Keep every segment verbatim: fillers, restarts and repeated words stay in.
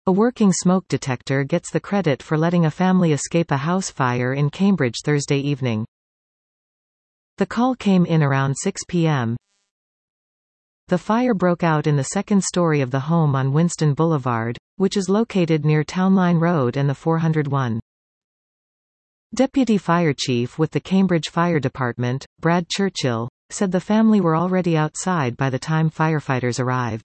A working smoke detector gets the credit for letting a family escape a house fire in Cambridge Thursday evening. The call came in around six p m The fire broke out in the second story of the home on Winston Boulevard, which is located near Townline Road and the four oh one. Deputy Fire Chief with the Cambridge Fire Department, Brad Churchill, said the family were already outside by the time firefighters arrived.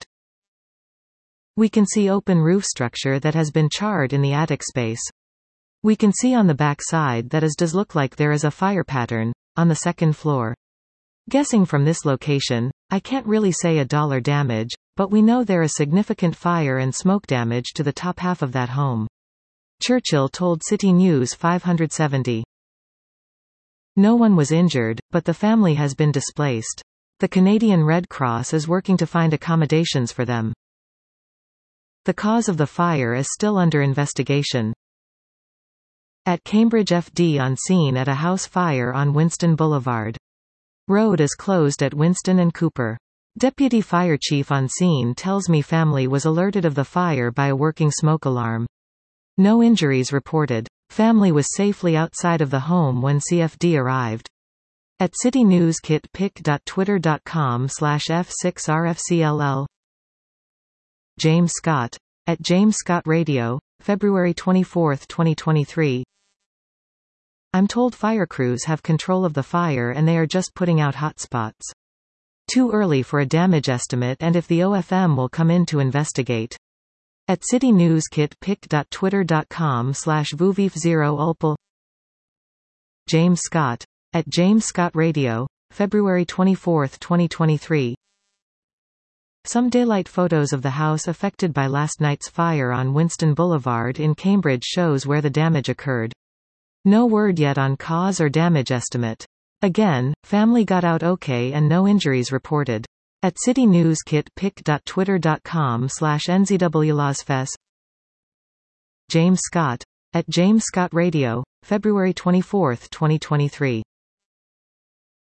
We can see open roof structure that has been charred in the attic space. We can see on the back side that it does look like there is a fire pattern, on the second floor. Guessing from this location, I can't really say a dollar damage, but we know there is significant fire and smoke damage to the top half of that home. Churchill told City News five seventy. No one was injured, but the family has been displaced. The Canadian Red Cross is working to find accommodations for them. The cause of the fire is still under investigation. At Cambridge F D on scene at a house fire on Winston Boulevard. Road is closed at Winston and Cooper. Deputy Fire Chief on scene tells me family was alerted of the fire by a working smoke alarm. No injuries reported. Family was safely outside of the home when C F D arrived. At City News kit pic dot twitter dot com slash F six R F C L L. James Scott. At James Scott Radio, February twenty-fourth twenty twenty-three. I'm told fire crews have control of the fire and they are just putting out hotspots. Too early for a damage estimate and if the O F M will come in to investigate. At City News kit pic dot twitter dot com slash vuvif zero ulpal. James Scott. At James Scott Radio, February twenty-fourth twenty twenty-three. Some daylight photos of the house affected by last night's fire on Winston Boulevard in Cambridge shows where the damage occurred. No word yet on cause or damage estimate. Again, family got out okay and no injuries reported. At City News kit pic dot twitter dot com slash nzwlasfes. James Scott. At James Scott Radio, February twenty-fourth twenty twenty-three.